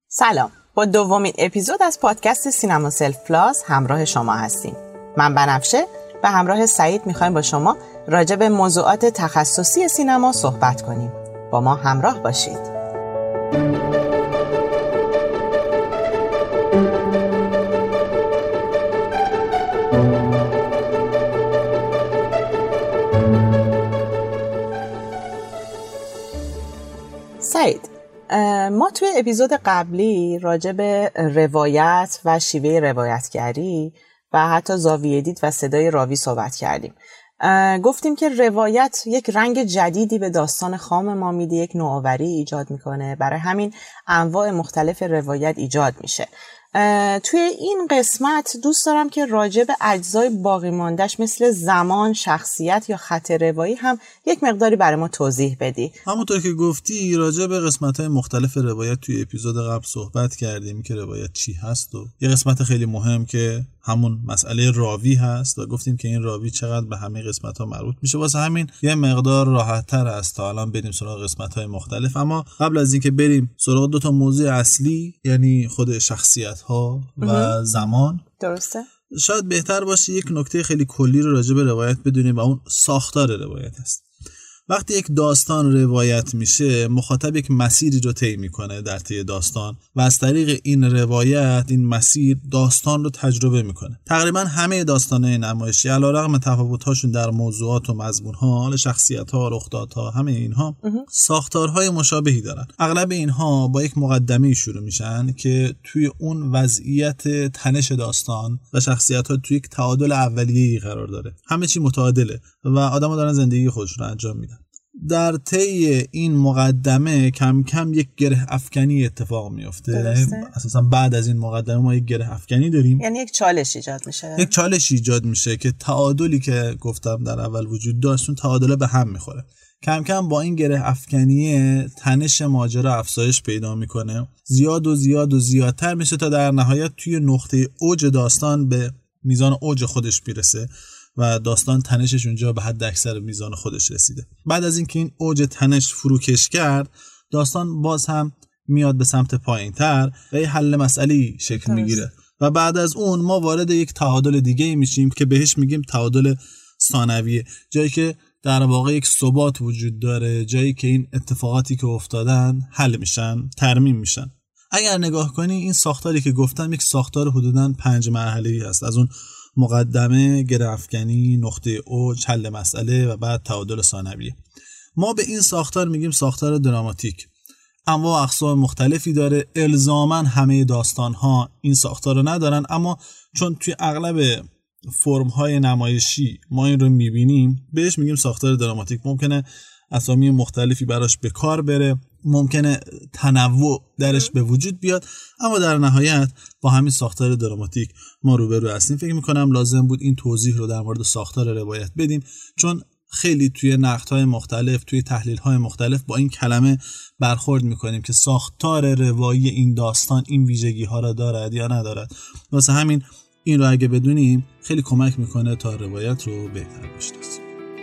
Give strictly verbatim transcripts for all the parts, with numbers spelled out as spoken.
سلام، با دومین اپیزود از پادکست سینما سلف پلاس همراه شما هستیم. من بنفشه و همراه سعید میخوایم با شما راجع به موضوعات تخصصی سینما صحبت کنیم. با ما همراه باشید. سعید، ما توی اپیزود قبلی راجع به روایت و شیوه روایتگری و حتی زاویه دید و صدای راوی صحبت کردیم. گفتیم که روایت یک رنگ جدیدی به داستان خام ما میده، یک نوآوری ایجاد میکنه، برای همین انواع مختلف روایت ایجاد میشه. توی این قسمت دوست دارم که راجع به اجزای باقی مانده‌اش مثل زمان، شخصیت یا خط روایی هم یک مقداری برای ما توضیح بدی. همونطور که گفتی راجع به قسمت‌های مختلف روایت توی اپیزود قبل صحبت کردیم که روایت چی هست و یه قسمت خیلی مهم که همون مسئله راوی هست و گفتیم که این راوی چقدر به همه قسمت‌ها مربوط میشه. واسه همین یه مقدار راحت‌تر است تا الان بریم سراغ قسمت‌های مختلف. اما قبل از اینکه بریم سراغ دو تا موضوع اصلی، یعنی خود شخصیت‌ها و زمان، درسته؟ شاید بهتر باشه یک نکته خیلی کلی رو راجع به روایت بدونیم و اون ساختار روایت است. وقتی یک داستان روایت میشه، مخاطب یک مسیری رو طی میکنه در طی داستان و از طریق این روایت این مسیر داستان رو تجربه میکنه. تقریبا همه داستان‌های نمایشی علیرغم تفاوت‌هاشون در موضوعات و مضمون‌ها، شخصیت‌ها، رخدادها، همه اینها ساختارهای مشابهی دارن. اغلب اینها با یک مقدمه شروع میشن که توی اون وضعیت تنش داستان و شخصیت‌ها توی یک تعادل اولیه‌ای قرار داره. همه چی متعادله و آدم‌ها دارن زندگی خودشون رو انجام میدن. در طی این مقدمه کم کم یک گره افکنی اتفاق میفته. اساسا بعد از این مقدمه ما یک گره افکنی داریم، یعنی یک چالش ایجاد میشه. یک چالش ایجاد میشه که تعادلی که گفتم در اول وجود داشت اون تعادله به هم میخوره. کم کم با این گره افکنی تنش ماجرا افزایش پیدا میکنه، زیاد و زیاد و زیادتر میشه تا در نهایت توی نقطه اوج داستان به میزان اوج خودش میرسه و داستان تنشش اونجا به حد اکثر میزان خودش رسیده. بعد از اینکه این اوج تنش فروکش کرد، داستان باز هم میاد به سمت پایین‌تر و یه حل مسئله‌ای شکل میگیره و بعد از اون ما وارد یک تعادل دیگه میشیم که بهش میگیم تعادل ثانویه، جایی که در واقع یک ثبات وجود داره، جایی که این اتفاقاتی که افتادن حل میشن، ترمیم میشن. اگر نگاه کنی این ساختاری که گفتم یک ساختار حدوداً پنج مرحله‌ای هست، از اون مقدمه، گره افکنی، نقطه اوج، حل مسئله و بعد تعادل ثانویه. ما به این ساختار میگیم ساختار دراماتیک. انواع و اقسام مختلفی داره. الزاماً همه داستان‌ها این ساختار رو ندارن، اما چون توی اغلب فرم‌های نمایشی ما این رو میبینیم بهش میگیم ساختار دراماتیک. ممکنه اسامی مختلفی براش به کار بره، ممکنه تنوع درش به وجود بیاد، اما در نهایت با همین ساختار دراماتیک ما روبرو هستیم. فکر میکنم لازم بود این توضیح رو در مورد ساختار روایت بدیم، چون خیلی توی نقدهای مختلف، توی تحلیل‌های مختلف با این کلمه برخورد میکنیم که ساختار روایی این داستان این ویژگی‌ها را دارد یا ندارد. واسه همین این رو اگه بدونیم خیلی کمک میکنه تا روایت رو بهتر بشناسیم.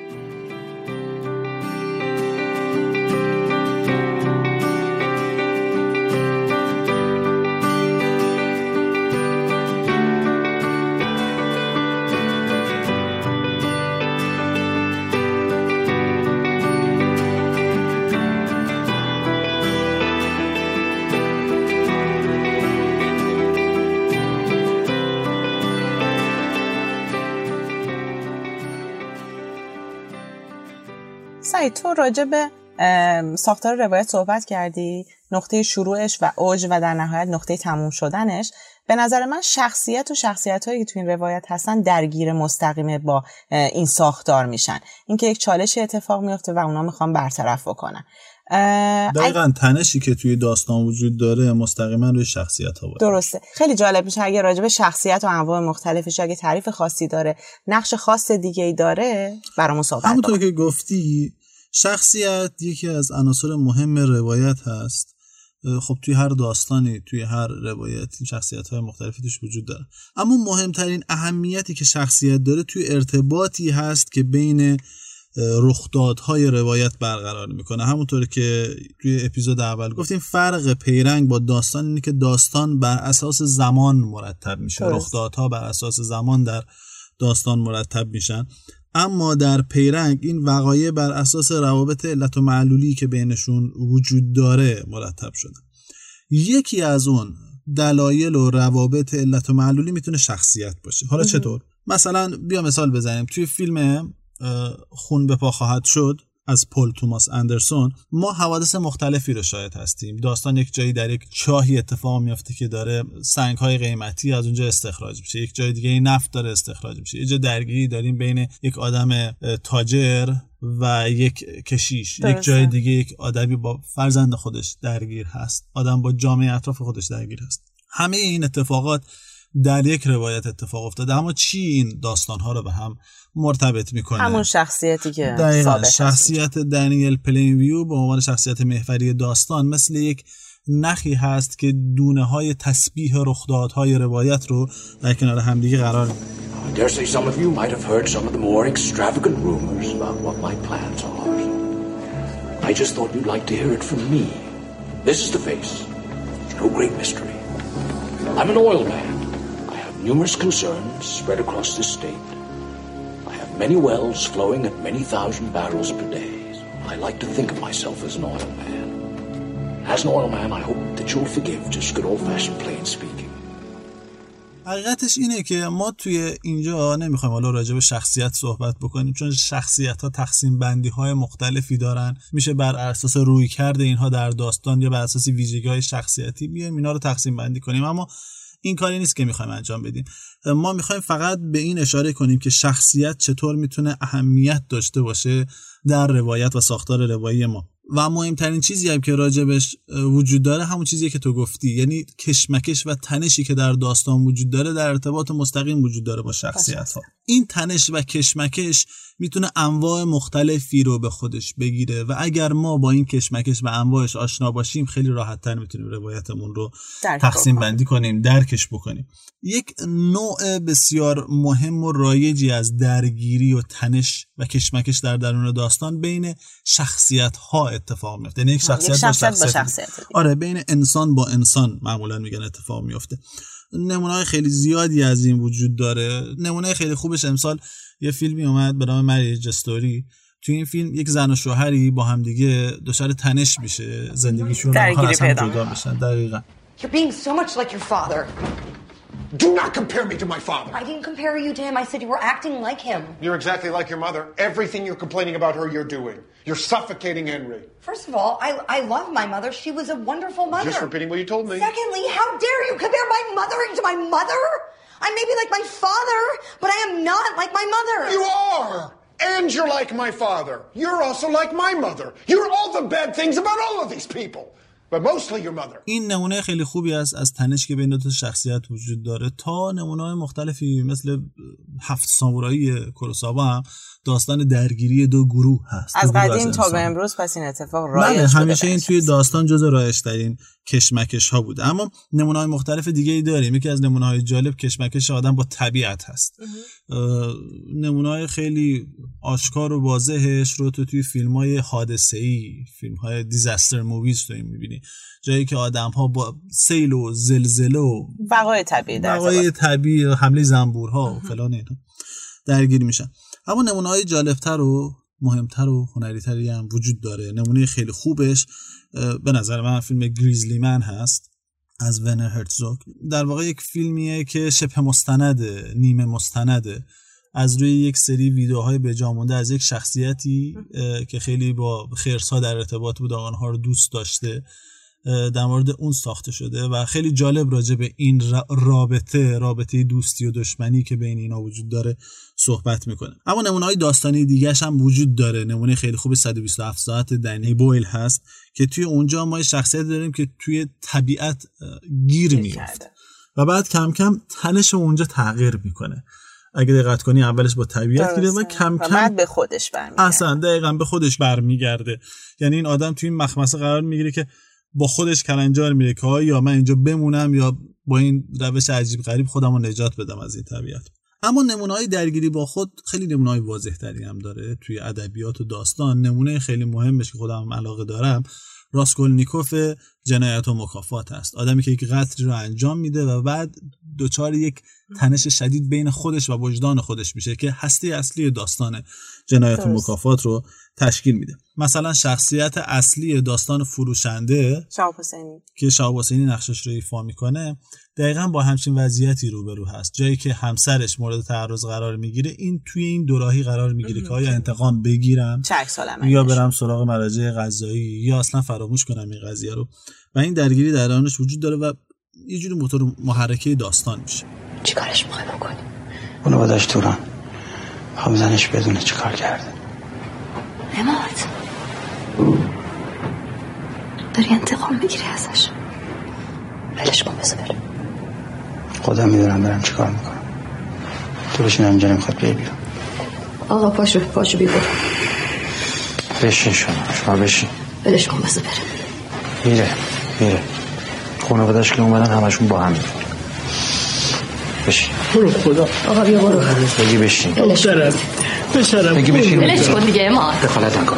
سعید، تو راجع به ساختار روایت صحبت کردی، نقطه شروعش و اوج و در نهایت نقطه تموم شدنش. به نظر من شخصیت و شخصیت‌هایی که تو این روایت هستن درگیر مستقیمه با این ساختار میشن. اینکه یک چالش اتفاق میفته و اونا میخوان برطرف بکنن. دقیقاً تنشی که توی داستان وجود داره مستقیما روی شخصیت‌ها بود. درسته. خیلی جالب میشه اگه راجع به شخصیت و انواع مختلفش اگه تعریف خاصی داره، نقش خاص دیگه‌ای داره، برامون صحبت کن. همونطور که گفتی شخصیت یکی از عناصر مهم روایت هست. خب توی هر داستانی، توی هر روایتی شخصیت‌های مختلفی توش وجود داره، اما مهمترین اهمیتی که شخصیت داره توی ارتباطی هست که بین رخدادهای روایت برقرار میکنه. همونطور که توی اپیزود اول گفتیم فرق پیرنگ با داستان اینه که داستان بر اساس زمان مرتب میشه، رخدادها بر اساس زمان در داستان مرتب میشن، اما در پیرنگ این وقایع بر اساس روابط علت و معلولی که بینشون وجود داره مرتب شده. یکی از اون دلایل و روابط علت و معلولی میتونه شخصیت باشه. حالا چطور؟ مثلا بیا مثال بزنیم. توی فیلم خون به پا خواهد شد از پل توماس اندرسون ما حوادث مختلفی رو شاهد هستیم. داستان یک جایی در یک چاهی اتفاق میفته که داره سنگ‌های قیمتی از اونجا استخراج میشه، یک جای دیگه نفت داره استخراج میشه، یه جا درگیری داریم بین یک آدم تاجر و یک کشیش، درسته. یک جای دیگه یک آدمی با فرزند خودش درگیر هست، آدم با جامعه اطراف خودش درگیر هست. همه این اتفاقات در یک روایت اتفاق افتاده، اما چی این داستان‌ها رو به هم مرتبط میکنه؟ همون شخصیتی که ثابت شخصیت دنیل پلینویو به عنوان شخصیت محوری داستان مثل یک نخی هست که دونه های تسبیح رخدادهای روایت رو در کنار همدیگه قرار میده. I dare say some of you might have heard some of the more extravagant rumors about what my plans are. I just thought you'd like to hear it from me. This is the face. No great mystery. I'm an oil man. I have numerous concerns spread across this state. I have many wells flowing at many thousand barrels per day. I like to think of myself as an oil man. As an oil man, I hope that you'll forgive just good old-fashioned plain speaking. حقیقتش اینه که ما توی اینجا نمیخوایم حالا راجع به شخصیت صحبت بکنیم، چون شخصیت ها تقسیم بندی های مختلفی دارن، میشه بر اساس رویکرد اینها در داستان یا بر اساس ویژگی های شخصیتی بیایم اینا رو تقسیم بندی کنیم، اما این کاری نیست که میخوایم انجام بدیم. ما میخوایم فقط به این اشاره کنیم که شخصیت چطور میتونه اهمیت داشته باشه در روایت و ساختار روایی ما. و مهمترین چیزی هم که راجبش وجود داره همون چیزیه که تو گفتی، یعنی کشمکش و تنشی که در داستان وجود داره در ارتباط مستقیم وجود داره با شخصیت ها. این تنش و کشمکش میتونه انواع مختلفی رو به خودش بگیره و اگر ما با این کشمکش و انواعش آشنا باشیم خیلی راحت تر میتونیم روایتمون رو تقسیم بندی کنیم، درکش بکنیم. یک نوع بسیار مهم و رایجی از درگیری و تنش و کشمکش در درون داستان بین شخصیت ها اتفاق میفته، یعنی یک شخصیت, شخصیت با شخصیت, شخصیت آره بین انسان با انسان معمولا میگن اتفاق میفته. نمونه‌های خیلی زیادی از این وجود داره. نمونه خیلی خوبش امسال یه فیلمی اومد به نام مریج استوری. تو این فیلم یک زن و شوهری با هم دیگه دچار تنش میشه، زندگیشون رو میخوان از هم جدا بشن. دقیقاً. You're being so much like your father. Do not compare me to my father. I didn't compare you to him. I said you were acting like him. You're exactly like your mother. Everything you're complaining about her, you're doing. You're suffocating Henry. First of all, I I love my mother. She was a wonderful mother. Just repeating what you told me. Secondly, how dare you compare my mothering to my mother? I may be like my father, but I am not like my mother. You are. And you're like my father. You're also like my mother. You're all the bad things about all of these people. But mostly your mother. این نمونه خیلی خوبی است از تنش که بین دو تا شخصیت وجود داره، تا نمونه‌های مختلفی مثل هفت سامورایی کوروساوا هم داستان درگیری دو گروه هست. از قدیم تا به امروز پس این اتفاق رایج بوده. همیشه این توی داستان جزء رایج‌ترین کشمکش ها بوده. اما نمونه‌های مختلف دیگه ای داریم. یکی از نمونه‌های جالب کشمکش آدم با طبیعت هست. نمونه‌های خیلی آشکار و واضحش رو تو توی فیلم‌های حادثه‌ای، فیلم‌های دیزاستر موویز تو این می‌بینی. جایی که آدم‌ها با سیل و زلزله و وقایع طبیعی در وقایع طبیعی، حمله زنبورها و فلان اینا درگیر میشن. اما نمونه‌های جالب‌تر و مهمتر و هنری‌تری هم وجود داره. نمونه خیلی خوبش به نظر من فیلم گریزلی من هست از ورنر هرتزوگ. در واقع یک فیلمیه که شبه مستنده، نیمه مستنده، از روی یک سری ویدیوهای به جا مونده از یک شخصیتی که خیلی با خرس‌ها در ارتباط بود، آنها رو دوست داشته، در مورد اون ساخته شده و خیلی جالب راجع به این رابطه رابطه دوستی و دشمنی که بین اینا وجود داره صحبت میکنه. اما نمونه‌های داستانی دیگه‌ش هم وجود داره. نمونه خیلی خوب صد و بیست و هفت ساعت دنی بویل هست که توی اونجا ما شخصیت داریم که توی طبیعت گیر میفته و بعد کم کم تنش اونجا تغییر میکنه. اگه دقت کنی اولش با طبیعت گیره و کم کم بعد به خودش برمیگرده. اصلا دقیقاً به خودش برمیگرده. یعنی این آدم توی این مخمسه قرار میگیره که با خودش کلنجار میره که یا من اینجا بمونم یا با این روش عجیب غریب خودم رو نجات بدم از این طبیعت. اما نمونه‌های درگیری با خود خیلی نمونه‌های واضح‌تری هم داره توی ادبیات و داستان. نمونه خیلی مهمش که خودم علاقه دارم راسکولنیکوف جنایت و مکافات است. آدمی که یک قتلی رو انجام میده و بعد دوچار یک تنش شدید بین خودش و وجدان خودش میشه که هسته اصلی داستان جنایت و مکافات رو تشکیل میده. مثلا شخصیت اصلی داستان فروشنده شهاب حسینی که شهاب حسینی نقشش رو ایفا میکنه دقیقاً با همچین وضعیتی روبرو هست. جایی که همسرش مورد تعرض قرار میگیره، این توی این دوراهی قرار میگیره که آیا انتقام بگیرم یا برم سراغ مراجع قضایی یا اصلا فراموش کنم این قضیه رو. و این درگیری در درونش وجود داره و یه جوری موتور محرکه داستان میشه. چیکارش میخوای بکنی؟ اونو بداش توران، میخوام زنش بدونه چیکار کرده. اماد داری انتقام میگیری ازش، ولش کن بذار بره. خودم میدونم برم چیکار میکنم. تو بشین اینجا، نمیخواد بیای بیرون. آقا پاشو پاشو بی برو. بشین شما شما بشین. ولش کن بذار بره. میره میره خانواده‌اش که اومدن همشون با هم میره. بشین. برو خدا. آقا بیا برو. بگی بشین. ولش کن. بشرم. بگی بشین. ولش کن دیگه اماد. دخالت نکن.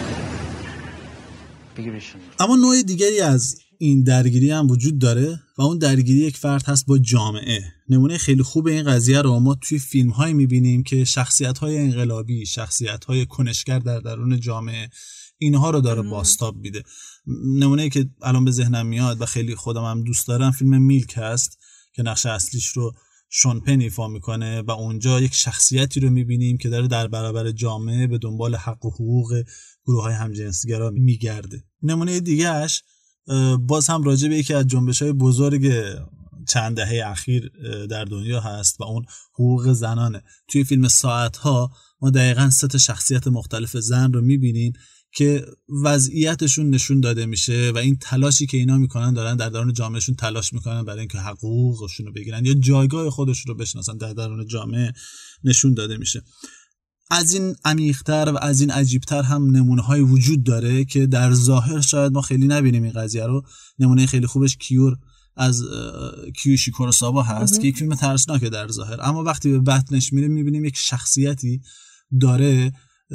بگی بشین. اما نوع دیگری از این درگیری هم وجود داره و اون درگیری یک فرد هست با جامعه. نمونه خیلی خوب این قضیه رو ما توی فیلم‌های می‌بینیم که شخصیت‌های انقلابی، شخصیت‌های کنشگر در درون جامعه اینها رو داره بازتاب میده. نمونه‌ای که الان به ذهنم میاد و خیلی خودم هم دوست دارم فیلم میلک هست که نقش اصلیش رو شون پن ایفا میکنه و اونجا یک شخصیتی رو می‌بینیم که داره در برابر جامعه به دنبال حق و حقوق گروه‌های همجنسگرا میگرده. نمونه دیگه‌اش باز هم راجع به یکی از جنبش‌های بزرگ چند دهه اخیر در دنیا هست و اون حقوق زنانه. توی فیلم ساعت‌ها ما دقیقاً سه تا شخصیت مختلف زن رو می‌بینیم که وضعیتشون نشون داده میشه و این تلاشی که اینا میکنن دارن در درون جامعهشون تلاش میکنن برای اینکه حقوقشون رو بگیرن یا جایگاه خودشون رو بشناسن در درون جامعه نشون داده میشه. از این عمیق‌تر و از این عجیب‌تر هم نمونه‌های وجود داره که در ظاهر شاید ما خیلی نبینیم این قضیه رو. نمونه خیلی خوبش کیور از کیوشی کوروساوا هست که یک فیلم ترسناکه در ظاهر، اما وقتی به بطنش میریم میبینیم یک شخصیتی داره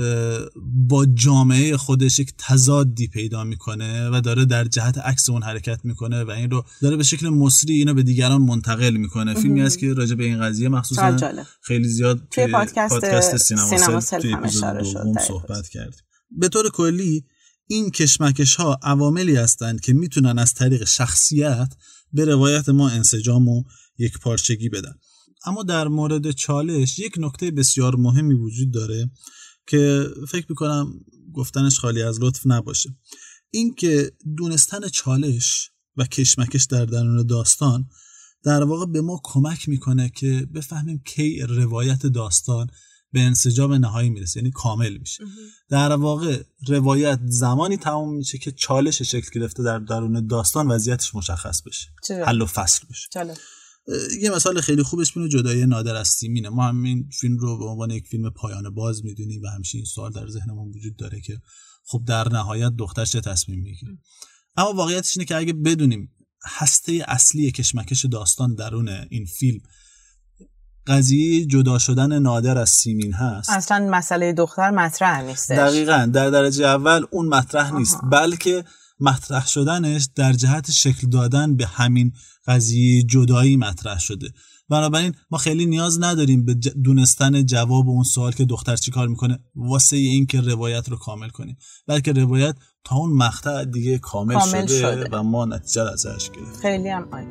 با جامعه خودش یک تضادی پیدا میکنه و داره در جهت عکس اون حرکت میکنه و این رو داره به شکل مصری اینو به دیگران منتقل میکنه. فیلمی است که راجع به این قضیه مخصوصا خیلی زیاد توی پادکست, پادکست سینما, سینما سل توی اپیزود دوم صحبت کردیم. به طور کلی این کشمکش ها عواملی هستند که میتونن از طریق شخصیت به روایت ما انسجام و یک پارچگی بدن. اما در مورد چالش یک نکته بسیار مهمی وجود داره که فکر میکنم گفتنش خالی از لطف نباشه. این که دونستن چالش و کشمکش در درون داستان در واقع به ما کمک میکنه که بفهمیم کی روایت داستان به انسجام نهایی میرسه، یعنی کامل میشه. در واقع روایت زمانی تمام میشه که چالش شکل گرفته در درون داستان وضعیتش مشخص بشه، حل و فصل بشه. چلو. یه مثال خیلی خوبش اینه جدایی نادر از سیمینه. ما همین فیلم رو به عنوان یک فیلم پایان باز میدونیم و همیشه این سوال در ذهنمون وجود داره که خب در نهایت دختر چه تصمیم میگیره. اما واقعیتش اینه که اگه بدونیم هسته اصلی کشمکش داستان درون این فیلم قضیه جدا شدن نادر از سیمین هست، اصلا مسئله دختر مطرح نیستش. دقیقاً در درجه اول اون مطرح نیست، آها. بلکه مطرح شدنش در جهت شکل دادن به همین قضیه جدایی مطرح شده. بنابراین ما خیلی نیاز نداریم به دونستن جواب اون سوال که دختر چی کار میکنه واسه این که روایت رو کامل کنیم، بلکه روایت تا اون مقطع دیگه کامل, کامل شده, شده و ما نتیجه ازش گرفتیم. خیلی هم عالی.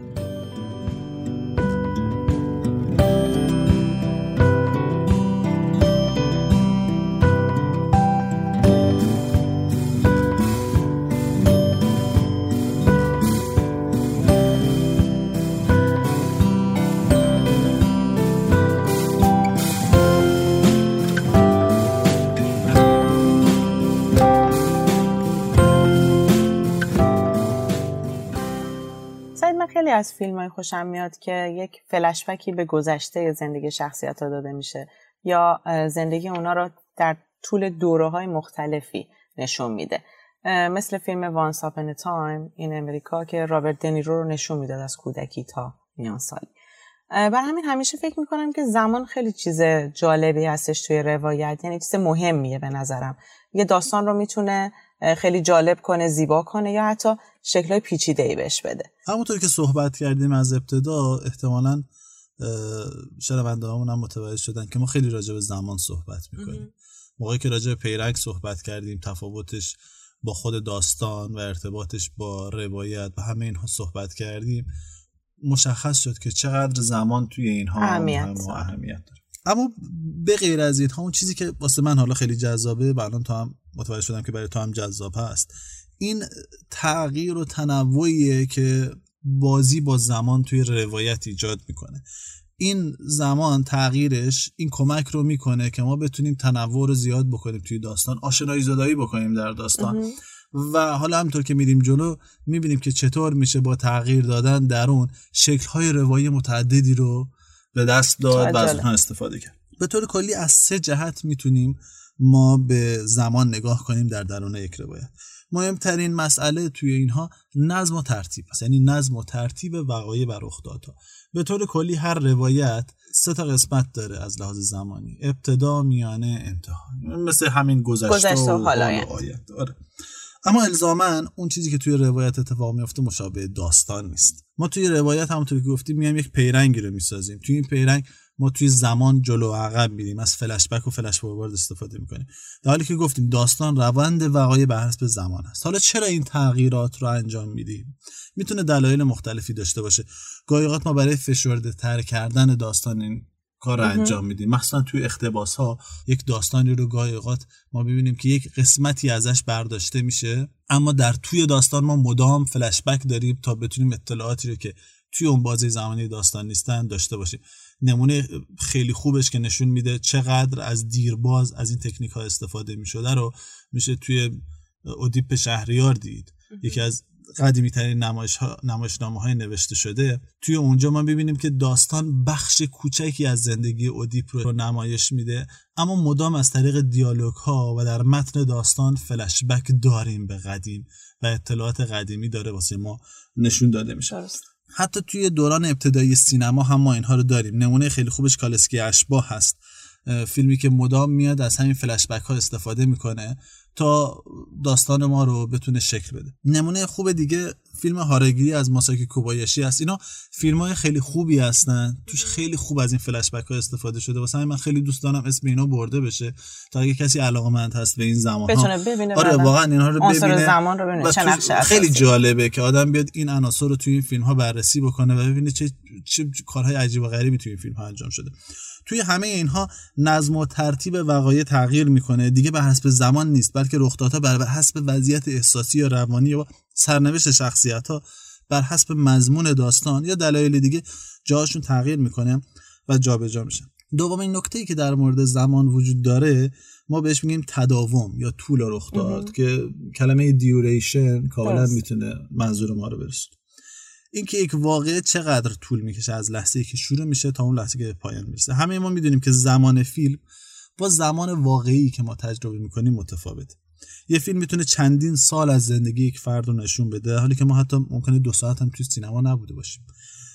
خیلی از فیلم‌های خوشم میاد که یک فلش بکی به گذشته زندگی شخصیت‌ها داده میشه یا زندگی اونا رو در طول دوره‌های مختلفی نشون میده. مثل فیلم Once Upon a Time in America که رابرت دنیرو رو نشون میداد از کودکی تا میان سالی. برای همین همیشه فکر میکنم که زمان خیلی چیز جالبی هستش توی روایت، یعنی چیز مهمیه به نظرم. یه داستان رو میتونه خیلی جالب کنه، زیبا کنه یا حتی شکل‌های پیچیده‌ای بهش بده. همونطور که صحبت کردیم از ابتدا، احتمالاً شنونده‌هامون هم متوجه شدن که ما خیلی راجع به زمان صحبت میکنیم. موقعی که راجع به پیرنگ صحبت کردیم، تفاوتش با خود داستان و ارتباطش با روایت و همه اینها صحبت کردیم، مشخص شد که چقدر زمان توی اینها اهمیت داره. اهمیت داره. اما به غیر از اینها، اون چیزی که واسه من حالا خیلی جذابه، الان تو هم متوجه شدم که برای تو هم جذاب هست، این تغییر و تنوعیه که بازی با زمان توی روایت ایجاد میکنه. این زمان تغییرش این کمک رو میکنه که ما بتونیم تنوع رو زیاد بکنیم توی داستان، آشنایی زدایی بکنیم در داستان و حالا همطور که میریم جلو میبینیم که چطور میشه با تغییر دادن در اون شکل‌های روایی متعددی رو به دست داد و از اونها استفاده کرد. به طور کلی از سه جهت میتونیم ما به زمان نگاه کنیم در درون یک روایت. مهمترین مسئله توی اینها نظم و ترتیب است، یعنی نظم و ترتیب وقایع و رخدادها. به طور کلی هر روایت سه تا قسمت داره از لحاظ زمانی: ابتدا، میانه، انتها، مثل همین گذشته, گذشته و حال و آینده. آره. اما الزاماً اون چیزی که توی روایت اتفاق میفته مشابه داستان نیست. ما توی روایت همونطور که گفتیم میایم یک پیرنگی رو میسازیم. توی این پیرنگ ما توی زمان جلو و عقب میریم، از فلش بک و فلش فوروارد استفاده میکنیم، در حالی که گفتیم داستان روند وقایع بر حسب زمان است. حالا چرا این تغییرات رو انجام میدیم؟ میتونه دلایل مختلفی داشته باشه. گاهی اوقات ما برای فشرده تر کردن داستان این کار رو انجام میدیم. مثلا توی اقتباس ها یک داستانی رو گاهی اوقات ما ببینیم که یک قسمتی ازش برداشته میشه، اما در توی داستان ما مدام فلش بک داریم تا بتونیم اطلاعاتی رو که توی اون بازه زمانی داستان نیستن داشته باشیم. نمونه خیلی خوبش که نشون میده چقدر از دیرباز از این تکنیک ها استفاده میشده رو میشه توی اودیپ شهریار دید. یکی از قدیمی ترین نمایش ها، نمایشنامه های نوشته شده. توی اونجا ما ببینیم که داستان بخش کوچکی از زندگی اودیپ رو نمایش میده، اما مدام از طریق دیالوگ ها و در متن داستان فلش بک داریم به قدیم و اطلاعات قدیمی داره واسه ما نشون داده میشه. حتی توی دوران ابتدایی سینما هم ما اینها رو داریم. نمونه خیلی خوبش کالسکی اشباح هست، فیلمی که مدام میاد از همین فلش بک ها استفاده میکنه تا داستان ما رو بتونه شکل بده. نمونه خوب دیگه فیلم هارگیری از ماساکی کوبایاشی هست. اینا فیلم‌های خیلی خوبی هستن، توش خیلی خوب از این فلش بک ها استفاده شده. واسه همین من خیلی دوست دارم اسم اینا برده بشه تا اگه کسی علاقه‌مند هست به این زمان ها بتونه ببینه. آره واقعا اینها رو ببینه. زمان رو ببینه چه نقش اساسی. خیلی جالبه که آدم بیاد این عناصر رو توی این فیلم ها بررسی بکنه و ببینه چه چه کارهای عجیب و غریبی توی این فیلم ها انجام شده. توی همه اینها نظم و ترتیب وقایع تغییر میکنه، دیگه به حسب زمان نیست، بلکه رخدادها بر حسب وضعیت احساسی یا روانی یا سرنوشت شخصیت‌ها، بر حسب مضمون داستان یا دلایل دیگه جاشون تغییر میکنه و جابجا میشن. دومین نکته‌ای که در مورد زمان وجود داره ما بهش میگیم تداوم یا طول رخداد که کلمه دیوریشن کاملا میتونه منظور ما رو برسونه. اینکه یک واقعه چقدر طول میکشه از لحظه‌ای که شروع میشه تا اون لحظه که به پایان میرسه. همه ما میدونیم که زمان فیلم با زمان واقعی که ما تجربه میکنیم متفاوته. یه فیلم میتونه چندین سال از زندگی یک فرد رو نشون بده، حالی که ما حتی ممکنه دو ساعت هم توی سینما نبوده باشیم.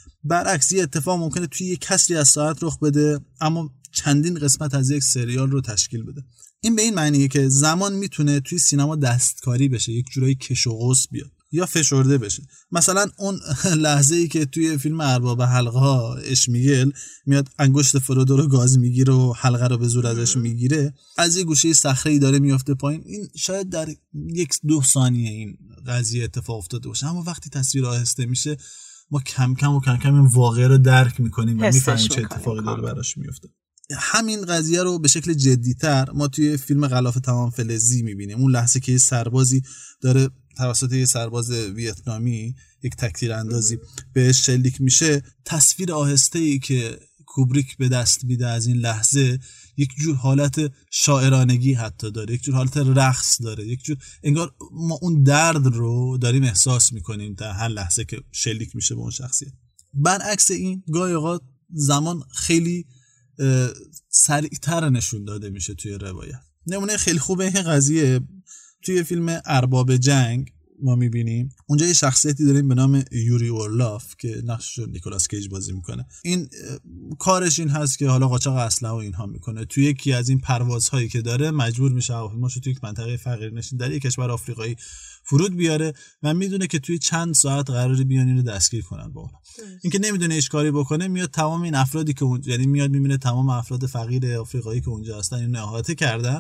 برعکس یه اتفاق ممکنه توی یک کسری از ساعت رخ بده اما چندین قسمت از یک سریال رو تشکیل بده. این به این معنیه که زمان میتونه توی سینما دستکاری بشه، یک جورایی کش و قوس بیاد یا فشرده بشه. مثلا اون لحظه‌ای که توی فیلم ارباب حلقه ها اشمیگل میاد انگشت فرودو رو گاز میگیره و حلقه رو به زور ازش میگیره، از یه گوشه صخره‌ای داره میافته پایین، این شاید در یک دو ثانیه این قضیه اتفاق افتاده باشه، اما وقتی تصویر آهسته میشه ما کم کم و کم کم این واقعه رو درک میکنیم و میفهمیم چه اتفاقی داره براش میفته. همین قضیه رو به شکل جدی‌تر ما توی فیلم غلاف تمام فلزی میبینیم. اون لحظه که یه سربازی داره توسط یه سرباز ویتنامی یک تکتیر اندازی بهش شلیک میشه، تصویر آهسته‌ای که کوبریک به دست میده از این لحظه یک جور حالت شاعرانگی حتی داره، یک جور حالت رقص داره، یک جور انگار ما اون درد رو داریم احساس میکنیم در هر لحظه که شلیک میشه به اون شخصیت. برعکس این گاهی اوقات زمان خیلی سریعتر نشون داده میشه توی روایت. نمونه خیلی خوبه این قضیه توی فیلم ارباب جنگ ما میبینیم. اونجا یه شخصیتی داریم به نام یوری اورلاف که نقشش رو نیکولاس کیج بازی میکنه. این کارش این هست که حالا قاچاق اسلحه و اینها میکنه. توی یکی از این پروازهایی که داره مجبور میشه هواپیماشو توی یک منطقه فقیرنشین در یک کشور آفریقایی فرود بیاره و میدونه که توی چند ساعت قراره بیان اینو دستگیر کنن با اون. اینکه نمیدونه ايش کاری بکنه، میاد تمام این افرادی که اون... یعنی میاد میبینه تمام افراد فقیر آفریقایی که اونجا هستن اینو احاطه کردن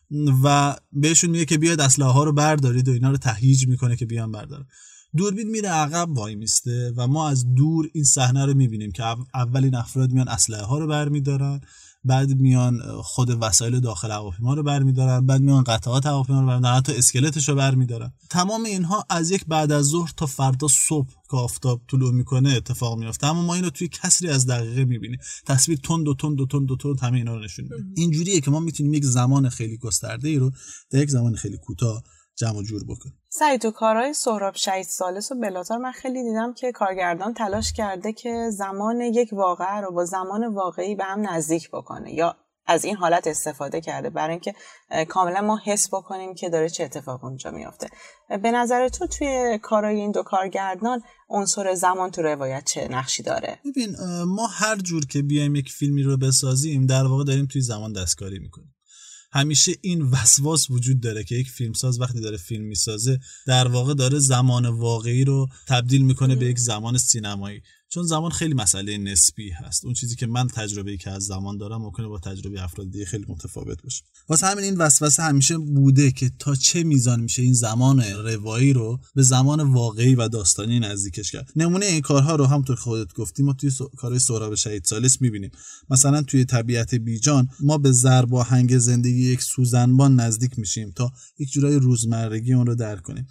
و بهشون میگه که بیاید اسلحه ها رو بردارید و اینا رو تهییج میکنه که بیان بردارن. دوربین میره عقب وای میسته و ما از دور این صحنه رو میبینیم که اولین افراد میان اسلحه ها رو برمیدارن، بعد میان خود وسایل داخل هواپیما رو برمیدارن، بعد میان قطعات هواپیما رو برمیدارن، حتی اسکلتش رو برمیدارن. تمام اینها از یک بعد از ظهر تا فردا صبح که آفتاب طلوع میکنه اتفاق میفته، اما ما اینو توی کسری از دقیقه میبینیم. تصویر تند و تند و تند و تند همه اینا رو نشون میده. اینجوریه که ما میتونیم یک زمان خیلی گسترده ای رو در یک زمان خیلی کوتاه جمع جور بکنیم. سعید، تو کارهای سهراب شهید ثالث و بلاتار من خیلی دیدم که کارگردان تلاش کرده که زمان یک واقعه رو با زمان واقعی به هم نزدیک بکنه یا از این حالت استفاده کرده برای اینکه کاملا ما حس بکنیم که داره چه اتفاق اونجا میافته. به نظر تو توی کارهای این دو کارگردان عنصر زمان تو روایت چه نقشی داره؟ ببین، ما هر جور که بیایم یک فیلمی رو بسازیم در واقع داریم توی زمان دستکاری میکنیم. همیشه این وسواس وجود داره که یک فیلمساز وقتی داره فیلم میسازه در واقع داره زمان واقعی رو تبدیل میکنه به یک زمان سینمایی، چون زمان خیلی مسئله نسبی هست. اون چیزی که من تجربه‌ای که از زمان دارم ممکنه با تجربه افراد دیگه خیلی متفاوت باشه. واسه همین این وسوسه همیشه بوده که تا چه میزان میشه این زمان روایی رو به زمان واقعی و داستانی نزدیکش کرد. نمونه این کارها رو همونطور که خودت گفتی ما توی سو... کارهای سهراب شهید ثالث میبینیم. مثلا توی طبیعت بیجان ما به ضرب آهنگ زندگی یک سوزنبان نزدیک میشیم تا یک جورای روزمرگی اون رو درک کنیم.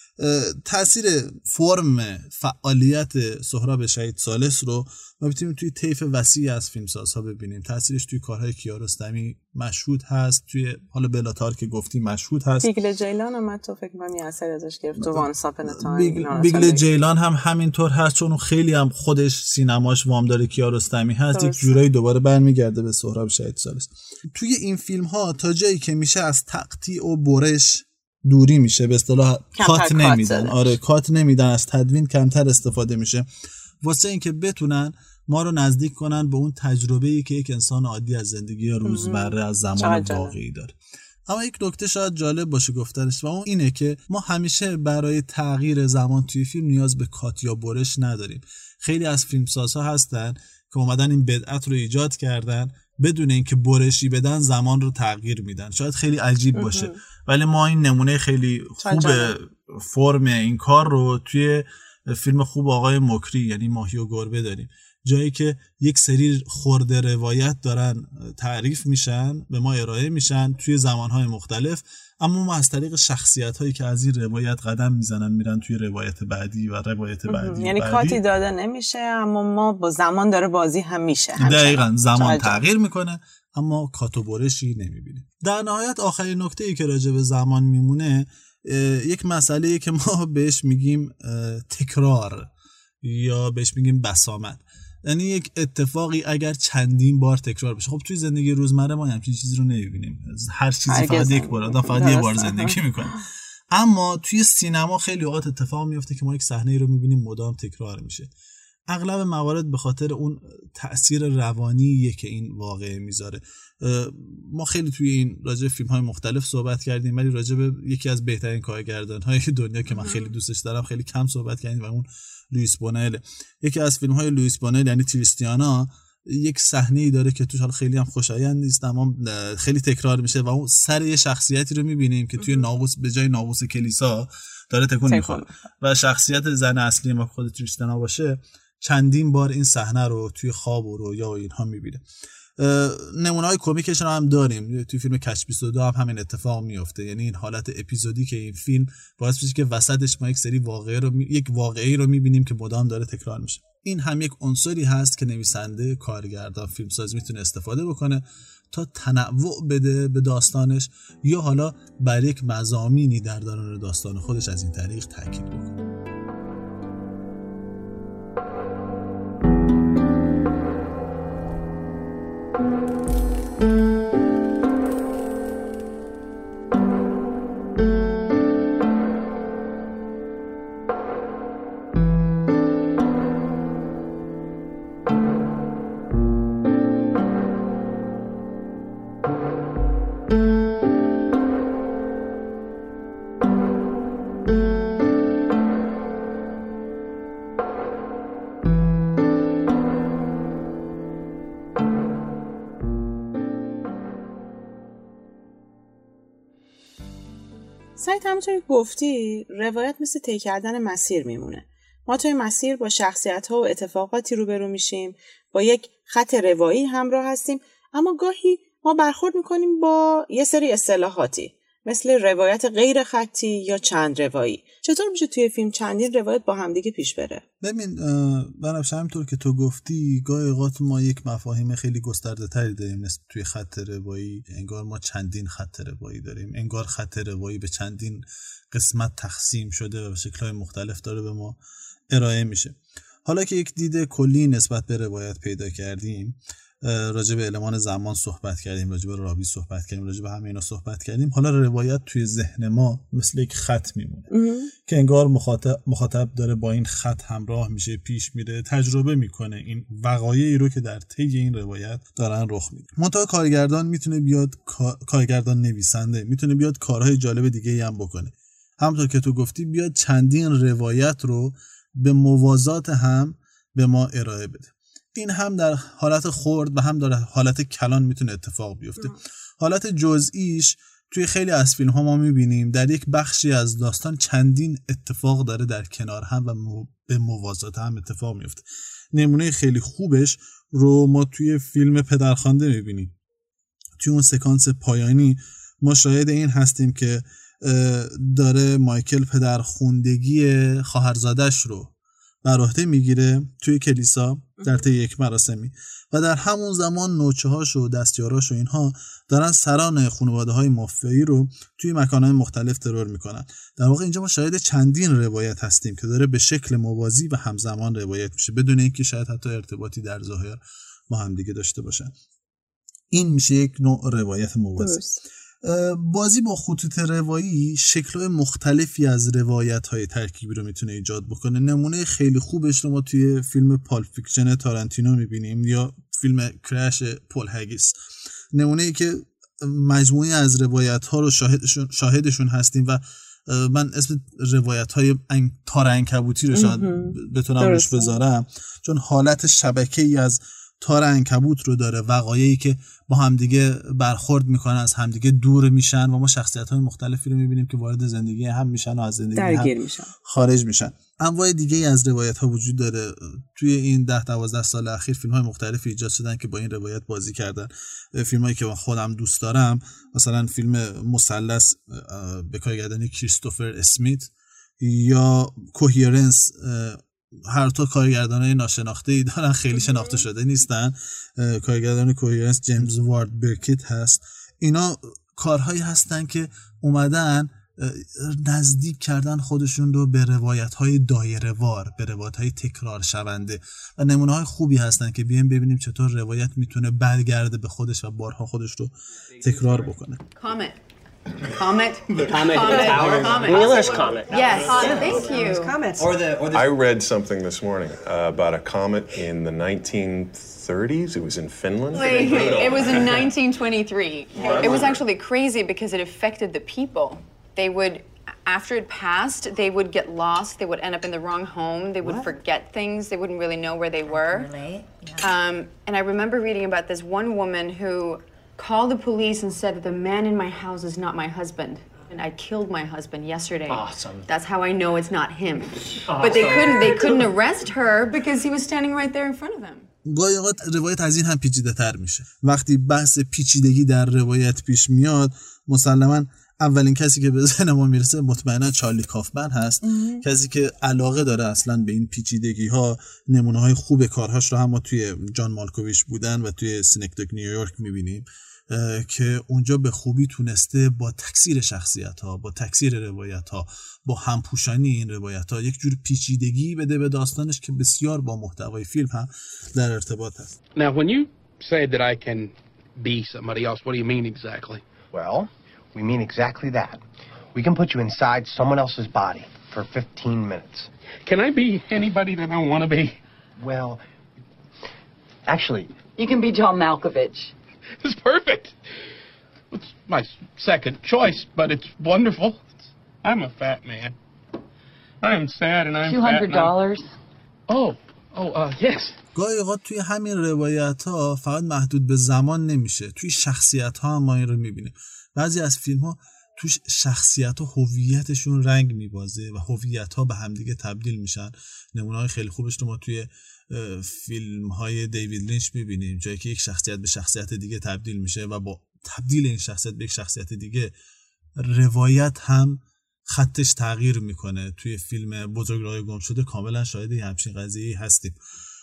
تأثیر فرم فعالیت سهراب شهید ثالث رو ما میتونیم توی طیف وسیعی از فیلمسازها ببینیم. تأثیرش توی کارهای کیارستمی مشهود هست، توی حالا بلاتار که گفتی مشهود هست. بیگل جیلان هم تو فکر کنم یه اثر ازش گرفت تو وانس اپن ا تایم. بیگل جیلان هم همینطور هست، چون خیلی هم خودش سینماش وامدار کیارستمی هست. یک جورایی دوباره برمیگرده به سهراب شهید ثالث. توی این فیلم ها تا جایی که میشه از تقطیع و برش دوری میشه، به اصطلاح کات نمیدن. آره کات نمیدن، از تدوین کمتر استفاده میشه واسه اینکه بتونن ما رو نزدیک کنن به اون تجربه‌ای که یک انسان عادی از زندگی روزمره از زمان واقعی داره. اما یک نکته شاید جالب باشه گفتنش و اون اینه که ما همیشه برای تغییر زمان توی فیلم نیاز به کات یا برش نداریم. خیلی از فیلمسازها هستن که اومدن این بدعت رو ایجاد کردن، بدون اینکه برشی بدن زمان رو تغییر میدن. شاید خیلی عجیب باشه ولی ما این نمونه خیلی خوب فرم این کار رو توی فیلم خوب آقای مکری یعنی ماهی و گربه داریم، جایی که یک سری خرده روایت دارن تعریف میشن به ما ارائه میشن توی زمانهای مختلف، اما ما از طریق شخصیت هایی که از این روایت قدم میزنن میرن توی روایت بعدی و روایت بعدی. یعنی بعدی. کاتی داده نمیشه اما ما با زمان داره بازی هم میشه. دقیقاً زمان تغییر میکنه اما کات و برشی نمیبینیم. در نهایت آخرین نکته‌ای که راجع به زمان میمونه یک مسئله‌ای که ما بهش میگیم تکرار یا بهش میگیم بسامد. یعنی یک اتفاقی اگر چندین بار تکرار بشه، خب توی زندگی روزمره ما همچین چیزی رو نمیبینیم. هر چیزی فقط یک بار آدم فقط یه بار زندگی میکنه. اما توی سینما خیلی اوقات اتفاق میفته که ما یک صحنه رو میبینیم مدام تکرار میشه. اغلب موارد به خاطر اون تأثیر روانیه که این واقعه میذاره. ما خیلی توی این راجع فیلم های مختلف صحبت کردیم ولی راجع به یکی از بهترین کارگردان های دنیا که من خیلی دوستش دارم خیلی کم صحبت کردیم و اون لوئیس بونل. یکی از فیلم های لوئیس بونل یعنی تریستیانا یک صحنه‌ای داره که توش حالا خیلی هم خوشایند نیست اما خیلی تکرار میشه و اون سر یه شخصیتی رو میبینیم که توی ناقوس به جای ناقوس کلیسا داره تکون میخوره و شخصیت زن اصلی ما خود تریستیانا باشه چندین بار این صحنه رو توی خواب و رویا و اینها میبینه. نمونه‌های کمیکش رو هم داریم. توی فیلم کچ بیست و دو هم همین اتفاق میفته، یعنی این حالت اپیزودی که این فیلم باعث میشه که وسطش ما یک سری واقعه رو می... یک واقعی رو میبینیم که مدام داره تکرار میشه. این هم یک عنصری هست که نویسنده، کارگردان، فیلمساز میتونه استفاده بکنه تا تنوع بده به داستانش یا حالا بر یک مضامینی در درون داستان خودش از این طریق تاکید بکنه. سعید همونطوری گفتی روایت مثل طی کردن مسیر میمونه. ما توی مسیر با شخصیت‌ها و اتفاقاتی روبرو میشیم، با یک خط روایی همراه هستیم، اما گاهی ما برخورد میکنیم با یه سری اصطلاحاتی مثل روایت غیر خطی یا چند روایی. چطور میشه توی فیلم چندین روایت با همدیگه پیش بره؟ ببین بنابراین همینطور که تو گفتی گاهی اوقات ما یک مفاهیم خیلی گسترده تری داریم نسبت توی خط روایی. انگار ما چندین خط روایی داریم، انگار خط روایی به چندین قسمت تقسیم شده و به شکل‌های مختلف داره به ما ارائه میشه. حالا که یک دید کلی نسبت به روایت پیدا کردیم، راجع به المان زمان صحبت کردیم، راجع به راوی صحبت کردیم، راجع به همه اینا صحبت کردیم، حالا روایت توی ذهن ما مثل یک خط میمونه که انگار مخاطب مخاطب داره با این خط همراه میشه، پیش میره، تجربه میکنه این وقایعی رو که در طی این روایت دارن رخ میده. منتها کارگردان میتونه بیاد، کارگردان نویسنده میتونه بیاد کارهای جالب دیگه ای هم بکنه. همونطور که تو گفتی بیاد چندین روایت رو به موازات هم به ما ارائه بده. این هم در حالت خرد و هم در حالت کلان میتونه اتفاق بیفته. حالت جزئیش توی خیلی از فیلم ها ما میبینیم در یک بخشی از داستان چندین اتفاق داره در کنار هم و مو... به موازات هم اتفاق میفته. نمونه خیلی خوبش رو ما توی فیلم پدرخوانده میبینیم. توی اون سکانس پایانی ما شاهد این هستیم که داره مایکل پدرخوندگی خواهرزادش رو بر عهده میگیره توی کلیسا در طی یک مراسمی و در همون زمان نوچه‌هاش و دستیاراش و اینها دارن سران خانواده‌های مافیایی رو توی مکان‌های مختلف ترور میکنن. در واقع اینجا ما شاهد چندین روایت هستیم که داره به شکل موازی و همزمان روایت میشه بدون اینکه شاید حتی ارتباطی در ظاهر با هم دیگه داشته باشن. این میشه یک نوع روایت موازی. بازی با خطوط روایی شکل‌های مختلفی از روایت‌های ترکیبی رو میتونه ایجاد بکنه. نمونه خیلی خوبش رو ما توی فیلم پالپ فیکشن تارانتینو میبینیم یا فیلم کراش پل هگیس. نمونه‌ای که مجموعه از روایت‌ها رو شاهدشون شاهدشون هستیم و من اسم روایت‌های تار عنکبوتی رو شاید بتونم روش بذارم چون حالت شبکه‌ای از تار عنکبوت رو داره، وقایعی که با همدیگه برخورد میکنن، از همدیگه دور میشن و ما شخصیت‌های مختلفی رو میبینیم که وارد زندگی هم میشن و از زندگی هم میشن. خارج میشن. انواع دیگه از روایت‌ها وجود داره. توی این ده دوازده سال اخیر فیلم‌های مختلفی ایجاد شدن که با این روایت بازی کردن. فیلمایی که من خودم دوست دارم مثلا فیلم مثلث به کارگردانی کریستوفر اسمیت یا کوهیرنس، هر تا کارگردانای ناشناخته‌ای دارن، خیلی شناخته شده نیستن. کارگردان کوهیرنس جیمز وارد برکیت هست. اینا کارهایی هستن که اومدن نزدیک کردن خودشون رو به روایت‌های دایره‌وار، به روایت‌های تکرار شونده و نمونه‌های خوبی هستن که بیایم ببینیم چطور روایت میتونه برگرده به خودش و بارها خودش رو تکرار بکنه. Comet. Comet. The comet. Comet. Comet. Comet. Wheeler's comet. Yes. Thank you. Comets. Or the, or the I read something this morning uh, about a comet in the nineteen thirties. It was in Finland. Wait, it was in nineteen twenty-three. It was actually crazy because it affected the people. They would, after it passed, they would get lost. They would end up in the wrong home. They would what? forget things. They wouldn't really know where they were. Relate. Yeah. Um, and I remember reading about this one woman who called the police and said that the man in my house is not my husband. And I killed my husband yesterday. Awesome. That's how I know it's not him. Awesome. But they couldn't they couldn't arrest her because he was standing right there in front of them. گاهی اوقات روایت از این هم پیچیده تر میشه. وقتی بحث پیچیدگی در روایت پیش میاد مسلماً اولین کسی که به ذهن ما میرسه مطمئنا چارلی کافمن هست. ام. کسی که علاقه داره اصلا به این پیچیدگی ها. نمونه های خوب کارهاش رو هم ما توی جان مالکوویچ بودن و توی سینکدوک نیویورک میبینیم که اونجا به خوبی تونسته با تکثیر شخصیت ها، با تکثیر روایت ها، با همپوشانی این روایت ها یک جور پیچیدگی بده به داستانش که بسیار با محتوای فیلم هم در ارتباط هست. Now when you say that I can be somebody else, what do you mean exactly? Well, we mean exactly that. We can put you inside someone else's body for fifteen minutes. Can I be anybody that I want to be? Well, actually... You can be John Malkovich. It's perfect. It's my second choice, but it's wonderful. I'm a fat man. I'm sad and I'm two hundred dollars. fat. Oh, oh, uh, yes. گاهی اوقات توی همین روایت ها فقط محدود به زمان نمیشه، توی شخصیت ها هم ما این رو میبینیم. بعضی از فیلم ها توش شخصیت و هویتشون رنگ میبازه و هویت ها به همدیگه تبدیل میشن. نمونه های خیلی خوبش رو ما توی فیلم های دیوید لینچ میبینیم، جایی که یک شخصیت به شخصیت دیگه تبدیل میشه و با تبدیل این شخصیت به یک شخصیت دیگه روایت هم خطش تغییر میکنه. توی فیلم بزرگراه گم شده کاملا شاهد همچین قضیه‌ای هستیم.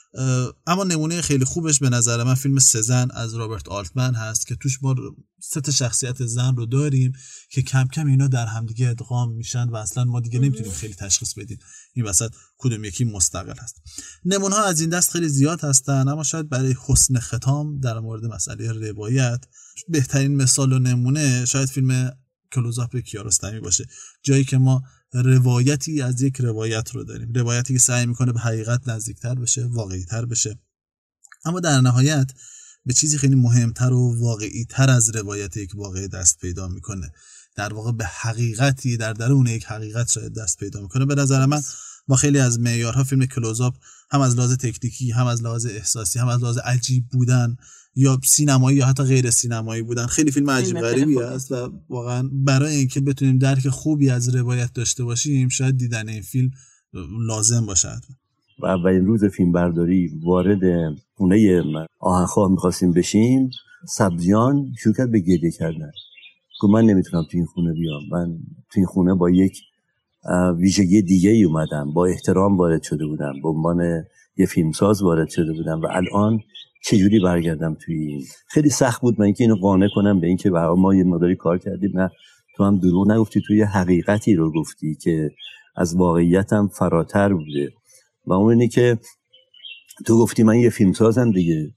اما نمونه خیلی خوبش به نظر من فیلم سزن از رابرت آلتمن هست که توش ما سه تا شخصیت زن رو داریم که کم کم اینا در همدیگه ادغام میشن و اصلا ما دیگه نمیتونیم خیلی تشخیص بدیم این وسط کدوم یکی مستقل هست. نمونه ها از این دست خیلی زیاد هستن، اما شاید برای حسن ختام در مورد مسئله روایت بهترین مثال و نمونه شاید فیلم کلوزآپ کیارستمی باشه، جایی که ما روایتی از یک روایت رو داریم، روایتی که سعی میکنه به حقیقت نزدیکتر بشه، واقعیتر بشه، اما در نهایت به چیزی خیلی مهمتر و واقعیتر از روایت یک واقعی دست پیدا میکنه. در واقع به حقیقتی در درون یک حقیقت شاید دست پیدا میکنه. به نظر من با خیلی از معیارها فیلم کلوزآپ هم از لحاظ تکنیکی، هم از لحاظ احساسی، هم از لحاظ عجیب بودن یا سینمایی یا حتی غیر سینمایی بودن خیلی فیلم عجیب غریبی است و واقعا برای اینکه بتونیم درک خوبی از روایت داشته باشیم شاید دیدن این فیلم لازم باشد. و اولین روز فیلم برداری وارد خونه آهنگخواه می‌خواستیم بشیم، سبزیان شروع کرد به گریه کردن. گفت من نمیتونم تو این خونه بیام، من تو این خونه با یک ویژگی دیگه ای اومدم، با احترام وارد شده بودم، به عنوان یه فیلمساز وارد شده بودم و الان چجوری برگردم توی این. خیلی سخت بود من اینکه اینو قانع کنم به اینکه ما یه مقداری کار کردیم، نه تو هم دروغ نگفتی، تو یه حقیقتی رو گفتی که از واقعیتم فراتر بوده و اون اینه که تو گفتی من یه فیلمسازم دیگه،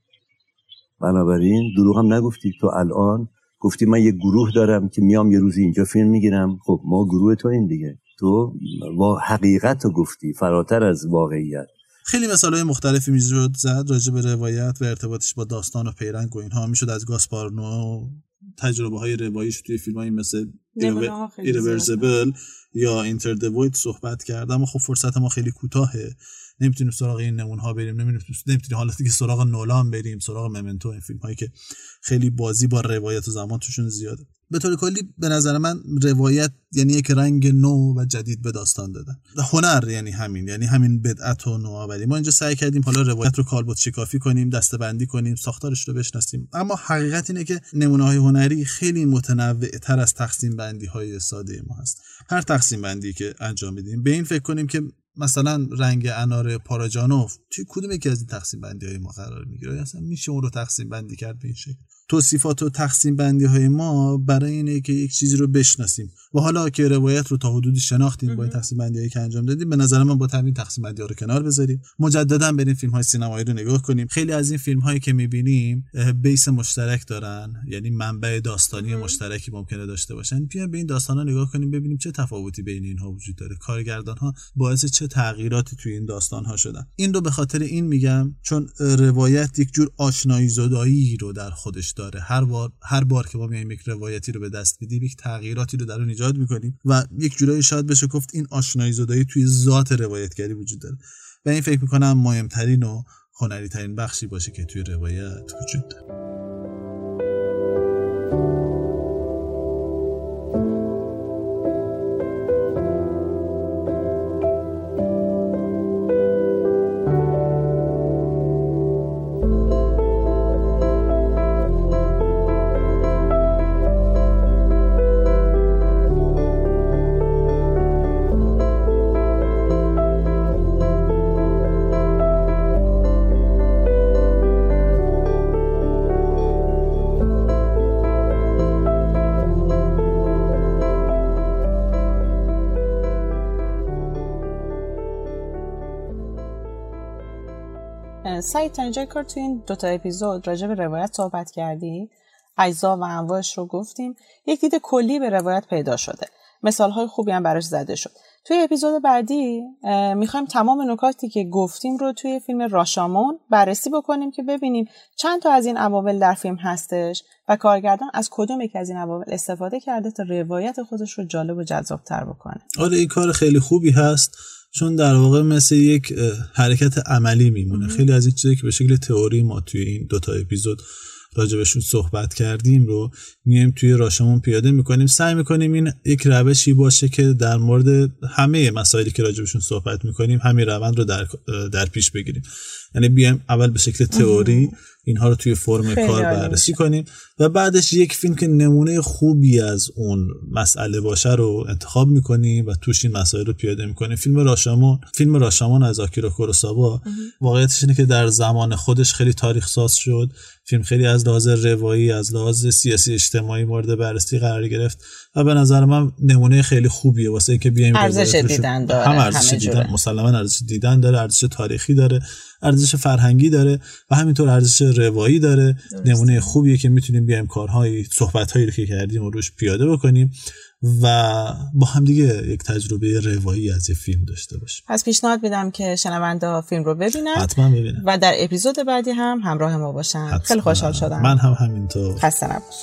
بنابراین دروغ هم نگفتی. تو الان گفتی من یه گروه دارم که میام یه روزی اینجا فیلم میگیرم، خب ما گروه تو این دیگه، تو با حقیقت رو گفتی فراتر از واقعیت. خیلی مثالهای مختلفی میشد زد راجع به روایت و ارتباطش با داستان و پیرنگ و اینها. میشد از گاسپارنو تجربه های رواییش توی فیلمایی مثل ایرورسیبل یا اینتر دی وید صحبت کرد، اما خب فرصت ما خیلی کوتاهه، نمیتونیم سراغ این نمونه ها بریم، نمیتونیم نمیتونیم حالتی که سراغ نولان بریم، سراغ ممنتو، این فیلم هایی که خیلی بازی با روایت و زمان توشون زیاده. به طور کلی به نظر من روایت یعنی یک رنگ نو و جدید به داستان دادن. هنر یعنی همین، یعنی همین بدعت و نوآوری. ما اینجا سعی کردیم حالا روایت رو کالبد شکافی کنیم، دسته‌بندی کنیم، ساختارش رو بشناسیم، اما حقیقت اینه که نمونه‌های هنری خیلی متنوع‌تر از تقسیم بندی‌های ساده ما هست. هر تقسیم بندی که انجام میدیم به این فکر کنیم که مثلا رنگ انار پاراجانوف توی کدوم یکی از این تقسیم بندی‌های ما قرار میگیره، اصلا میشه اون رو تقسیم بندی کرد به این شکل. توصیفات و تقسیم بندی های ما برای اینه که یک چیزی رو بشناسیم و حالا که روایت رو تا حدودی شناختیم با این تقسیم بندی هایی که انجام دادیم، به نظر من با همین تقسیم بندی ها رو کنار بذاریم، مجددا بریم فیلم های سینمایی رو نگاه کنیم. خیلی از این فیلم هایی که میبینیم بیس مشترک دارن، یعنی منبع داستانی مشترکی ممکنه داشته باشن. بیایم به این داستانا نگاه کنیم ببینیم چه تفاوتی بین اینها وجود داره، کارگردان ها باعث چه تغییراتی توی این داستان ها شدن. این رو به خاطر این میگم چون روایت یک جور آشنایی زدایی رو در خودش داره. هر بار هر بار که ما میایم یک روایتی رو به دست بدیم یک تغییراتی رو در اون ایجاد میکنیم و یک جورایی شاید بشه گفت این آشنایی زدایی توی ذات روایتگری وجود داره و این فکر میکنم مهمترین و هنری ترین بخشی باشه که توی روایت وجود داره. سعید تا اینجای کار توی این دوتا اپیزود راجع به روایت صحبت کردی، اجزا و انواعش رو گفتیم، یک دید کلی به روایت پیدا شده، مثالهای خوبی هم براش زده شد. توی اپیزود بعدی میخوایم تمام نکاتی که گفتیم رو توی فیلم راشامون بررسی بکنیم که ببینیم چند تا از این عوامل در فیلم هستش و کارگردان از کدوم یک از این عوامل استفاده کرده تا روایت خودش رو جالب و جذاب‌تر بکنه. آره این کار خیلی خوبی هست چون در واقع مثل یک حرکت عملی میمونه. خیلی از این چیزایی که به شکل تئوری ما توی این دوتا اپیزود راجبشون صحبت کردیم رو میایم توی راشمون پیاده میکنیم. سعی میکنیم این یک روشی باشه که در مورد همه مسائلی که راجبشون صحبت میکنیم همین روند رو در, در پیش بگیریم. یعنی بیایم اول به شکل تئوری اینها رو توی فرم کار بررسی کنیم و بعدش یک فیلم که نمونه خوبی از اون مسئله باشه رو انتخاب میکنیم و توش این مسائل رو پیاده میکنیم. فیلم راشامون فیلم راشامون از آکیرا کوروساوا واقعیتش اینه که در زمان خودش خیلی تاریخ ساز شد. فیلم خیلی از لحاظ روایی، از لحاظ سیاسی اجتماعی مورد بررسی قرار گرفت و به نظر من نمونه خیلی خوبیه واسه اینکه بیایم ارزش دیدن داره. هم ارزش دیدن، مسلماً ارزش دیدن داره، ارزش تاریخی داره، ارزش فرهنگی داره و همینطور ارزش روایی داره. درست. نمونه خوبیه که میتونیم بیایم کارهای صحبت‌هایی که کردیم و روش پیاده بکنیم و با هم دیگه یک تجربه روایی از این فیلم داشته باشیم. پس پیشنهاد میدم که شنونده فیلم رو ببینن. حتما ببینن. و در اپیزود بعدی هم همراه ما باشن. حتما. خیلی خوشحال شدم. من هم همینطور. خسته نباش.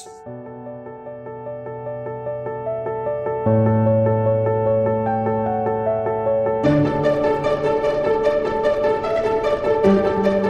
Thank you.